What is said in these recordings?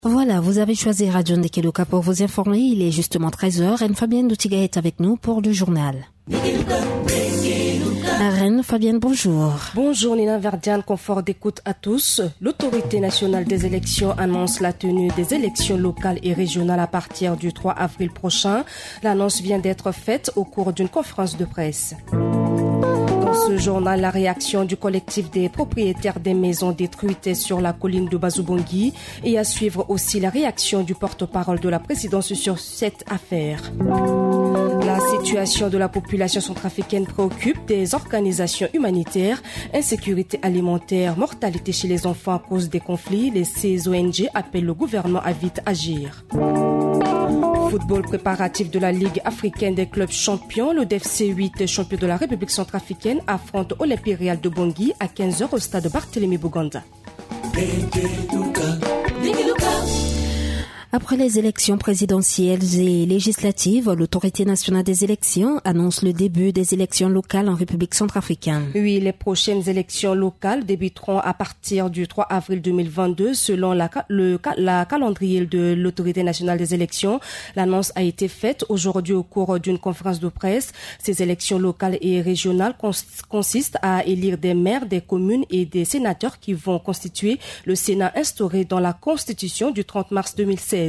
Voilà, vous avez choisi Radio Ndekeluka pour vous informer. Il est justement 13h. Reine Fabienne Doutiga est avec nous pour le journal. Reine Fabienne, bonjour. Bonjour Nina Verdiane, confort d'écoute à tous. L'autorité nationale des élections annonce la tenue des élections locales et régionales à partir du 3 avril prochain. L'annonce vient d'être faite au cours d'une conférence de presse. Dans ce journal, la réaction du collectif des propriétaires des maisons détruites sur la colline de Bazubongi et à suivre aussi la réaction du porte-parole de la présidence sur cette affaire. La situation de la population centrafricaine préoccupe des organisations humanitaires, insécurité alimentaire, mortalité chez les enfants à cause des conflits. Ces ONG appellent le gouvernement à vite agir. Football préparatif de la Ligue africaine des clubs champions, le DFC 8, champion de la République centrafricaine, affronte Olympique de Bangui à 15h au stade Barthélemy Buganda. Après les élections présidentielles et législatives, l'autorité nationale des élections annonce le début des élections locales en République centrafricaine. Oui, les prochaines élections locales débuteront à partir du 3 avril 2022 selon la calendrier de l'autorité nationale des élections. L'annonce a été faite aujourd'hui au cours d'une conférence de presse. Ces élections locales et régionales consistent à élire des maires, des communes et des sénateurs qui vont constituer le Sénat instauré dans la Constitution du 30 mars 2016.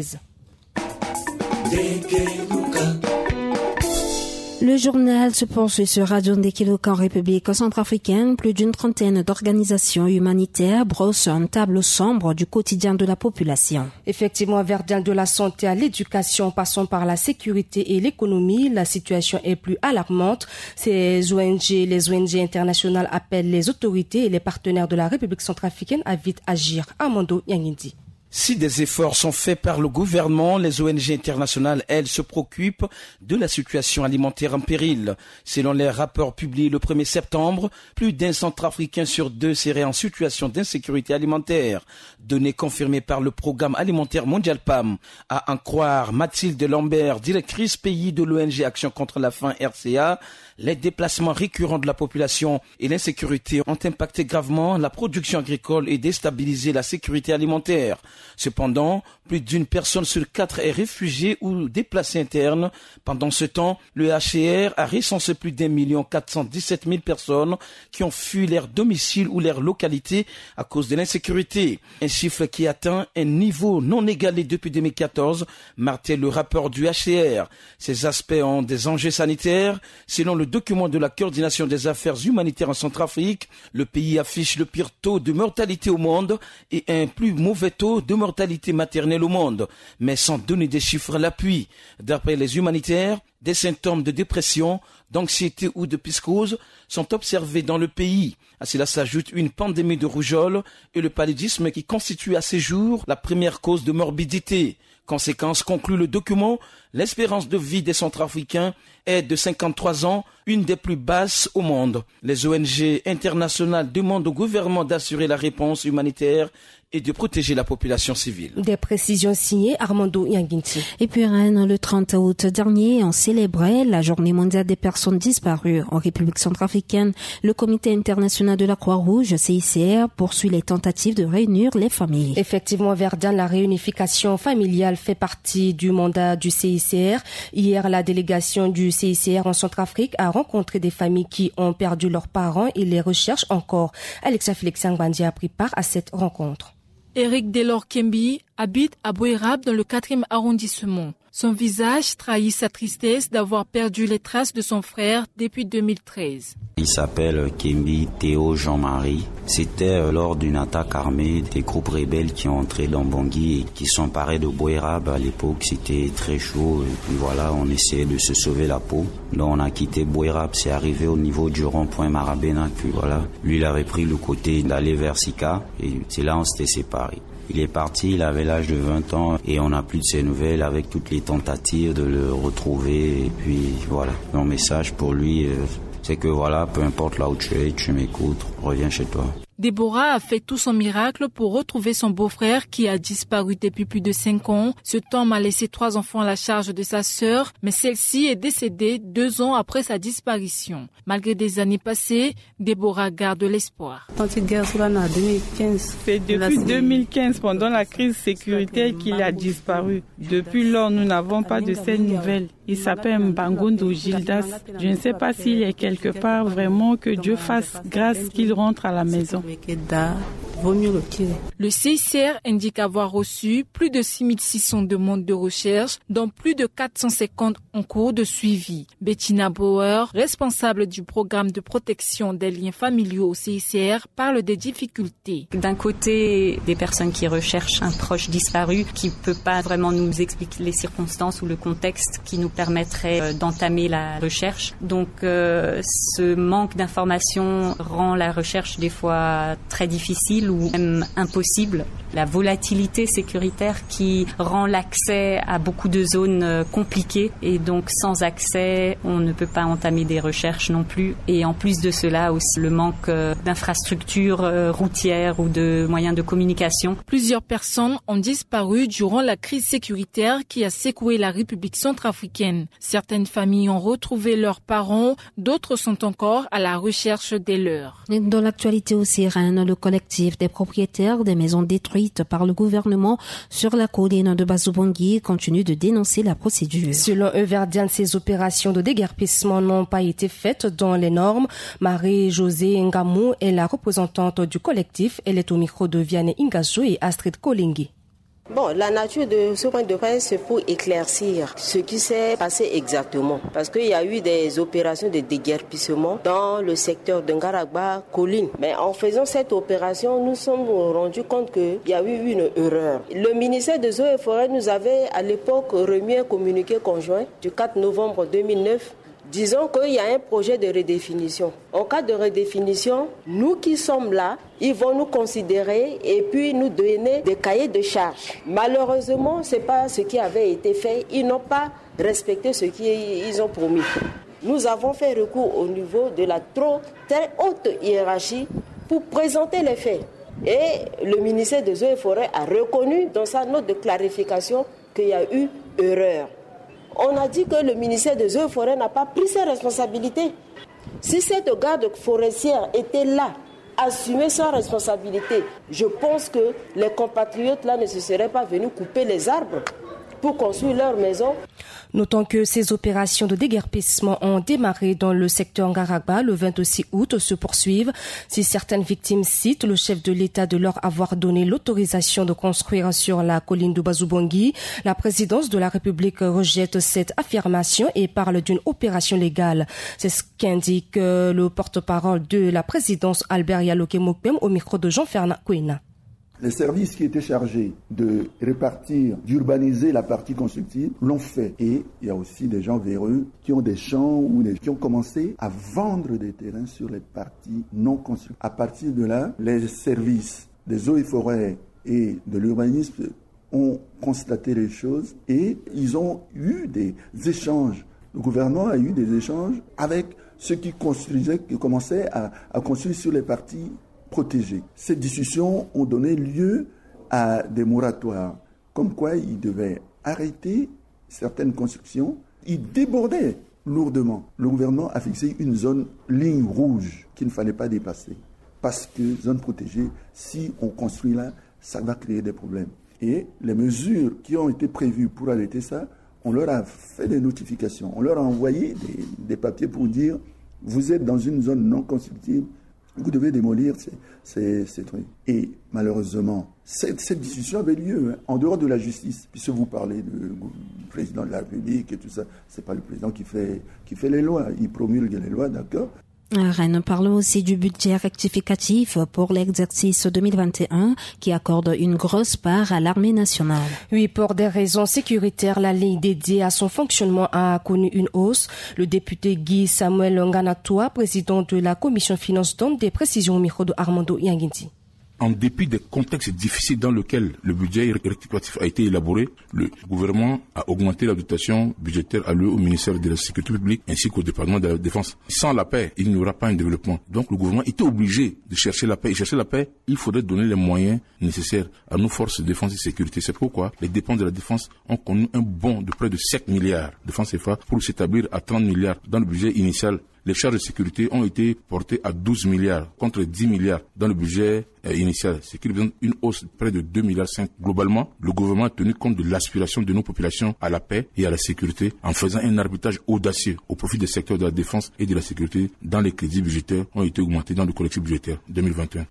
Le journal se poursuit sur Radio Ndekeluka en République centrafricaine. Plus d'une trentaine d'organisations humanitaires brossent un tableau sombre du quotidien de la population. Effectivement, Verdiane, de la santé à l'éducation, passant par la sécurité et l'économie, la situation est plus alarmante. Les ONG internationales appellent les autorités et les partenaires de la République centrafricaine à vite agir. Amando Yangindi. Si des efforts sont faits par le gouvernement, les ONG internationales, elles, se préoccupent de la situation alimentaire en péril. Selon les rapports publiés le 1er septembre, plus d'un Centrafricain sur deux serait en situation d'insécurité alimentaire. Données confirmées par le Programme alimentaire mondial PAM. À en croire Mathilde Lambert, directrice pays de l'ONG Action contre la faim RCA, les déplacements récurrents de la population et l'insécurité ont impacté gravement la production agricole et déstabilisé la sécurité alimentaire. Cependant, plus d'une personne sur 4 est réfugiée ou déplacée interne. Pendant ce temps, le HCR a recensé plus d'1 417 000 personnes qui ont fui leur domicile ou leur localité à cause de l'insécurité. Un chiffre qui atteint un niveau non égalé depuis 2014, martèle le rapport du HCR. Ces aspects ont des enjeux sanitaires. Selon le document de la coordination des affaires humanitaires en Centrafrique, le pays affiche le pire taux de mortalité au monde et un plus mauvais taux de mortalité maternelle au monde, mais sans donner des chiffres à l'appui. D'après les humanitaires, des symptômes de dépression, d'anxiété ou de psychose sont observés dans le pays. À cela s'ajoute une pandémie de rougeole et le paludisme qui constitue à ces jours la première cause de morbidité. Conséquence, conclut le document, l'espérance de vie des Centrafricains est de 53 ans, une des plus basses au monde. Les ONG internationales demandent au gouvernement d'assurer la réponse humanitaire et de protéger la population civile. Des précisions signées Armando Yanginti. Et puis Rennes, le 30 août dernier, on célébrait la journée mondiale des personnes disparues en République centrafricaine. Le comité international de la Croix-Rouge, CICR, poursuit les tentatives de réunir les familles. Effectivement, Verdiane, la réunification familiale fait partie du mandat du CICR. Hier, la délégation du CICR en Centrafrique a rencontré des familles qui ont perdu leurs parents et les recherche encore. Alexa Félix Ngbandi a pris part à cette rencontre. Eric Delors Kembi habite à Bouérab dans le 4e arrondissement. Son visage trahit sa tristesse d'avoir perdu les traces de son frère depuis 2013. Il s'appelle Kembi Théo Jean-Marie. C'était lors d'une attaque armée des groupes rebelles qui ont entré dans Bangui et qui sont parés de Bouérab. À l'époque, c'était très chaud et puis voilà, on essayait de se sauver la peau. Donc on a quitté Bouérab, c'est arrivé au niveau du rond-point Marabena que voilà, lui il avait pris le côté d'aller vers Sika et c'est là on s'était séparés. Il est parti, il avait l'âge de 20 ans et on n'a plus de ses nouvelles avec toutes les tentatives de le retrouver. Et puis voilà, mon message pour lui, c'est que voilà, peu importe là où tu es, tu m'écoutes, reviens chez toi. Déborah a fait tout son miracle pour retrouver son beau-frère qui a disparu depuis plus de 5 ans. Ce homme a laissé 3 enfants à la charge de sa sœur, mais celle-ci est décédée 2 ans après sa disparition. Malgré des années passées, Déborah garde l'espoir. C'est depuis 2015, pendant la crise sécuritaire, qu'il a disparu. Depuis lors, nous n'avons pas de ses nouvelles. Il s'appelle Mbangondo Gildas. Je ne sais pas s'il est quelque part. Vraiment que Dieu fasse grâce qu'il rentre à la maison. Le CICR indique avoir reçu plus de 6600 demandes de recherche, dont plus de 450 en cours de suivi. Bettina Bauer, responsable du programme de protection des liens familiaux au CICR, parle des difficultés. D'un côté, des personnes qui recherchent un proche disparu qui ne peut pas vraiment nous expliquer les circonstances ou le contexte qui nous permettrait d'entamer la recherche. Donc ce manque d'informations rend la recherche des fois très difficile ou même impossible. La volatilité sécuritaire qui rend l'accès à beaucoup de zones compliquées et donc sans accès, on ne peut pas entamer des recherches non plus. Et en plus de cela aussi le manque d'infrastructures routières ou de moyens de communication. Plusieurs personnes ont disparu durant la crise sécuritaire qui a secoué la République centrafricaine. Certaines familles ont retrouvé leurs parents, d'autres sont encore à la recherche des leurs. Dans l'actualité aussi, Rennes, le collectif des propriétaires des maisons détruites par le gouvernement sur la colline de Bazubongi continue de dénoncer la procédure. Selon eux, Verdian, ces opérations de déguerpissement n'ont pas été faites dans les normes. Marie-Josée Ngamou est la représentante du collectif. Elle est au micro de Vianney Ingasso et Astrid Kolingi. Bon, la nature de ce point de presse, c'est pour éclaircir ce qui s'est passé exactement. Parce qu'il y a eu des opérations de déguerpissement dans le secteur de Ngaragba, Colline. Mais en faisant cette opération, nous sommes rendus compte qu'il y a eu une erreur. Le ministère des Eaux et Forêts nous avait à l'époque remis un communiqué conjoint du 4 novembre 2009. Disons qu'il y a un projet de redéfinition. En cas de redéfinition, nous qui sommes là, ils vont nous considérer et puis nous donner des cahiers de charges. Malheureusement, ce n'est pas ce qui avait été fait. Ils n'ont pas respecté ce qu'ils ont promis. Nous avons fait recours au niveau de la très haute hiérarchie pour présenter les faits. Et le ministère des Eaux et Forêts a reconnu dans sa note de clarification qu'il y a eu erreur. On a dit que le ministère des Eaux et Forêts n'a pas pris ses responsabilités. Si cette garde forestière était là, assumer sa responsabilité, je pense que les compatriotes là ne se seraient pas venus couper les arbres pour construire leur maison. Notons que ces opérations de déguerpissement ont démarré dans le secteur Ngaragba le 26 août se poursuivent. Si certaines victimes citent le chef de l'État de leur avoir donné l'autorisation de construire sur la colline de Bazubongi, la présidence de la République rejette cette affirmation et parle d'une opération légale. C'est ce qu'indique le porte-parole de la présidence Albert Yaloke Mokpem au micro de Jean-Fernand Kouina. Les services qui étaient chargés de répartir, d'urbaniser la partie constructive l'ont fait. Et il y a aussi des gens véreux qui ont des champs ou qui ont commencé à vendre des terrains sur les parties non constructives. À partir de là, les services des eaux et forêts et de l'urbanisme ont constaté les choses et ils ont eu des échanges. Le gouvernement a eu des échanges avec ceux qui construisaient, qui commençaient à construire sur les parties protégés. Ces discussions ont donné lieu à des moratoires, comme quoi ils devaient arrêter certaines constructions. Ils débordaient lourdement. Le gouvernement a fixé une ligne rouge qu'il ne fallait pas dépasser. Parce que zone protégée, si on construit là, ça va créer des problèmes. Et les mesures qui ont été prévues pour arrêter ça, on leur a fait des notifications. On leur a envoyé des papiers pour dire « Vous êtes dans une zone non constructive, vous devez démolir ces trucs. » Et malheureusement, cette discussion avait lieu en dehors de la justice. Puisque vous parlez du président de la République et tout ça, c'est pas le président qui fait les lois. Il promulgue les lois, d'accord. Rennes parle aussi du budget rectificatif pour l'exercice 2021 qui accorde une grosse part à l'armée nationale. Oui, pour des raisons sécuritaires, la ligne dédiée à son fonctionnement a connu une hausse. Le député Guy Samuel Nganatoua, président de la commission finance, donne des précisions au micro de Armando Yanginti. En dépit des contextes difficiles dans lesquels le budget rectificatif a été élaboré, le gouvernement a augmenté la dotation budgétaire allouée au ministère de la Sécurité publique ainsi qu'au département de la Défense. Sans la paix, il n'y aura pas un développement. Donc le gouvernement était obligé de chercher la paix. Et chercher la paix, il faudrait donner les moyens nécessaires à nos forces de défense et de sécurité. C'est pourquoi les dépenses de la défense ont connu un bond de près de 7 milliards de francs CFA pour s'établir à 30 milliards dans le budget initial. Les charges de sécurité ont été portées à 12 milliards contre 10 milliards dans le budget initial, ce qui représente une hausse de près de 2,5 milliards. Globalement, le gouvernement a tenu compte de l'aspiration de nos populations à la paix et à la sécurité en faisant un arbitrage audacieux au profit des secteurs de la défense et de la sécurité dont les crédits budgétaires ont été augmentés dans le collectif budgétaire 2021.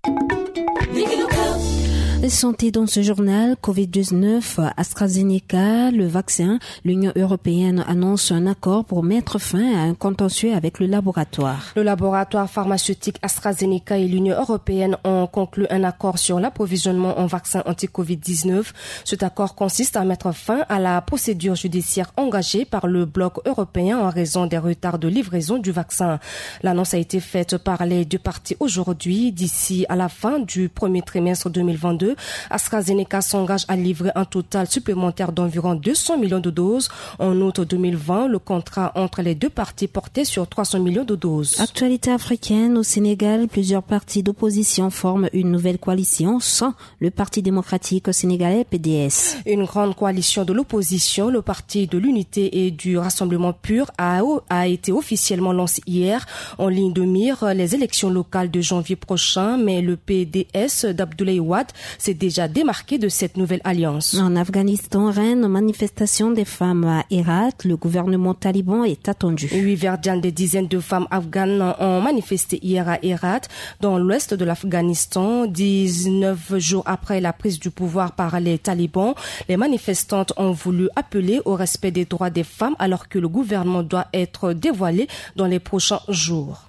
Santé dans ce journal, Covid-19, AstraZeneca, le vaccin, l'Union européenne annonce un accord pour mettre fin à un contentieux avec le laboratoire. Le laboratoire pharmaceutique AstraZeneca et l'Union européenne ont conclu un accord sur l'approvisionnement en vaccins anti-Covid-19. Cet accord consiste à mettre fin à la procédure judiciaire engagée par le bloc européen en raison des retards de livraison du vaccin. L'annonce a été faite par les deux parties aujourd'hui. D'ici à la fin du premier trimestre 2022, AstraZeneca s'engage à livrer un total supplémentaire d'environ 200 millions de doses. En août 2020, le contrat entre les deux parties portait sur 300 millions de doses. Actualité africaine, au Sénégal, plusieurs partis d'opposition forment une nouvelle coalition sans le Parti démocratique sénégalais PDS. Une grande coalition de l'opposition, le Parti de l'Unité et du Rassemblement Pur, a été officiellement lancé hier. En ligne de mire, les élections locales de janvier prochain, mais le PDS d'Abdoulaye Wade s'est déjà démarqué de cette nouvelle alliance. En Afghanistan, reine manifestation des femmes à Hérat. Le gouvernement taliban est attendu. 8 verdiens, des dizaines de femmes afghanes ont manifesté hier à Hérat, dans l'ouest de l'Afghanistan. 19 jours après la prise du pouvoir par les talibans, les manifestantes ont voulu appeler au respect des droits des femmes alors que le gouvernement doit être dévoilé dans les prochains jours.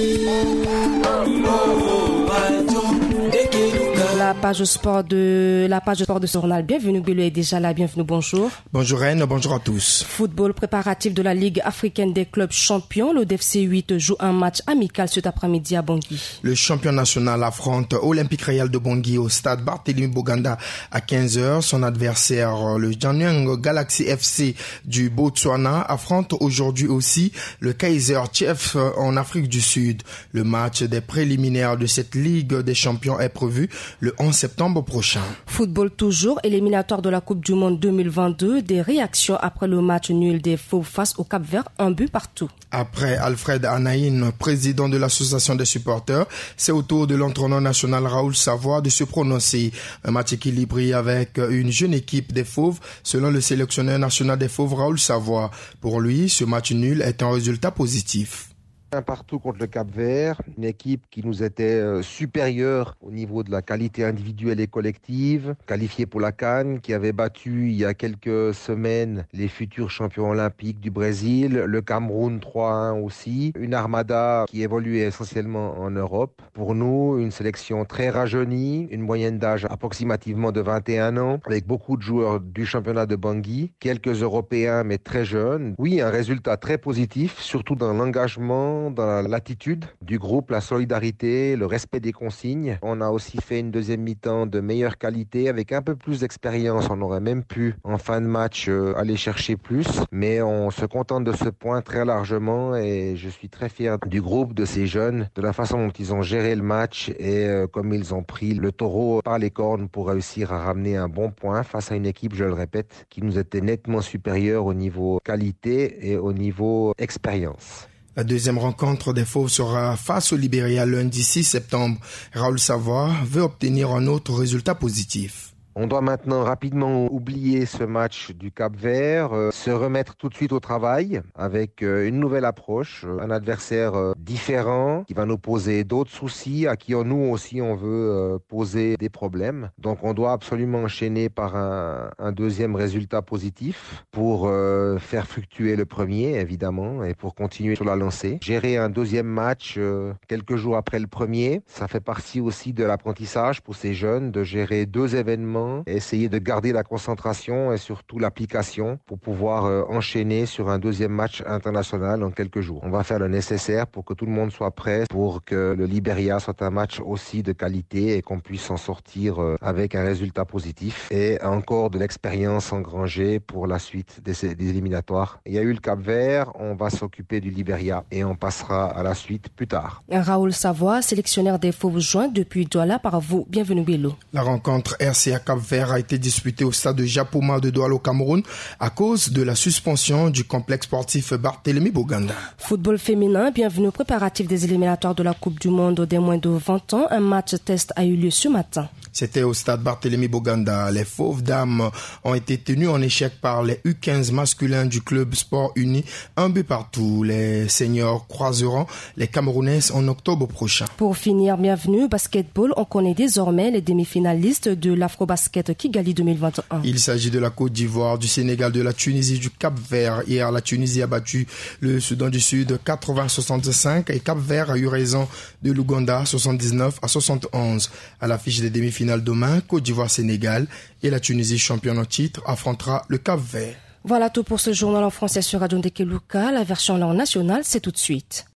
La page sport de ce journal. Bienvenue, Bello est déjà là. Bienvenue, bonjour. Bonjour Reine, bonjour à tous. Football préparatif de la Ligue africaine des clubs champions. Le DFC 8 joue un match amical cet après-midi à Bangui. Le champion national affronte Olympique Royal de Bangui au stade Barthélemy Boganda à 15h. Son adversaire, le Janyang Galaxy FC du Botswana, affronte aujourd'hui aussi le Kaizer Chiefs en Afrique du Sud. Le match des préliminaires de cette Ligue des champions est prévu le 11 septembre prochain. Football toujours, éliminatoire de la Coupe du Monde 2022, des réactions après le match nul des Fauves face au Cap-Vert, un but partout. Après Alfred Anaïn, président de l'association des supporters, c'est au tour de l'entraîneur national Raoul Savoie de se prononcer. Un match équilibré avec une jeune équipe des Fauves, selon le sélectionneur national des Fauves Raoul Savoie. Pour lui, ce match nul est un résultat positif. Un partout contre le Cap-Vert, une équipe qui nous était supérieure au niveau de la qualité individuelle et collective, qualifiée pour la CAN, qui avait battu il y a quelques semaines les futurs champions olympiques du Brésil, le Cameroun 3-1 aussi, une armada qui évoluait essentiellement en Europe. Pour nous, une sélection très rajeunie, une moyenne d'âge approximativement de 21 ans, avec beaucoup de joueurs du championnat de Bangui, quelques Européens mais très jeunes. Oui, un résultat très positif, surtout dans l'engagement, dans l'attitude du groupe, la solidarité, le respect des consignes. On a aussi fait une deuxième mi-temps de meilleure qualité avec un peu plus d'expérience. On aurait même pu, en fin de match, aller chercher plus. Mais on se contente de ce point très largement et je suis très fier du groupe, de ces jeunes, de la façon dont ils ont géré le match et comme ils ont pris le taureau par les cornes pour réussir à ramener un bon point face à une équipe, je le répète, qui nous était nettement supérieure au niveau qualité et au niveau expérience. La deuxième rencontre des Fauves sera face au Libéria lundi 6 septembre. Raoul Savoie veut obtenir un autre résultat positif. On doit maintenant rapidement oublier ce match du Cap-Vert, se remettre tout de suite au travail avec une nouvelle approche, un adversaire différent qui va nous poser d'autres soucis, à qui nous aussi on veut poser des problèmes. Donc on doit absolument enchaîner par un deuxième résultat positif pour faire fructuer le premier évidemment et pour continuer sur la lancée. Gérer un deuxième match quelques jours après le premier, ça fait partie aussi de l'apprentissage pour ces jeunes de gérer deux événements vraiment essayer de garder la concentration et surtout l'application pour pouvoir enchaîner sur un deuxième match international dans quelques jours. On va faire le nécessaire pour que tout le monde soit prêt, pour que le Libéria soit un match aussi de qualité et qu'on puisse s'en sortir avec un résultat positif et encore de l'expérience engrangée pour la suite des éliminatoires. Il y a eu le Cap-Vert, on va s'occuper du Libéria et on passera à la suite plus tard. Raoul Savoie, sélectionneur des Fauves joints depuis Douala par vous. Bienvenue Bello. La rencontre RCA Cap-Vert a été disputée au stade de Japoma de Douala au Cameroun à cause de la suspension du complexe sportif Barthélemy Boganda. Football féminin, bienvenue aux préparatifs des éliminatoires de la Coupe du Monde des moins de 20 ans. Un match test a eu lieu ce matin. C'était au stade Barthélemy Boganda. Les Fauves dames ont été tenues en échec par les U15 masculins du club Sport Uni, un but partout. Les seniors croiseront les Camerounaises en octobre prochain. Pour finir, bienvenue au basketball. On connaît désormais les demi-finalistes de l'Afro-Basket Kigali 2021. Il s'agit de la Côte d'Ivoire, du Sénégal, de la Tunisie, du Cap-Vert. Hier, la Tunisie a battu le Soudan du Sud 80-65 et Cap-Vert a eu raison de l'Ouganda 79-71. À l'affiche des demi-finales demain, Côte d'Ivoire-Sénégal et la Tunisie championne en titre affrontera le Cap-Vert. Voilà tout pour ce journal en français sur Radio Ndeke Luka. La version langue nationale, c'est tout de suite.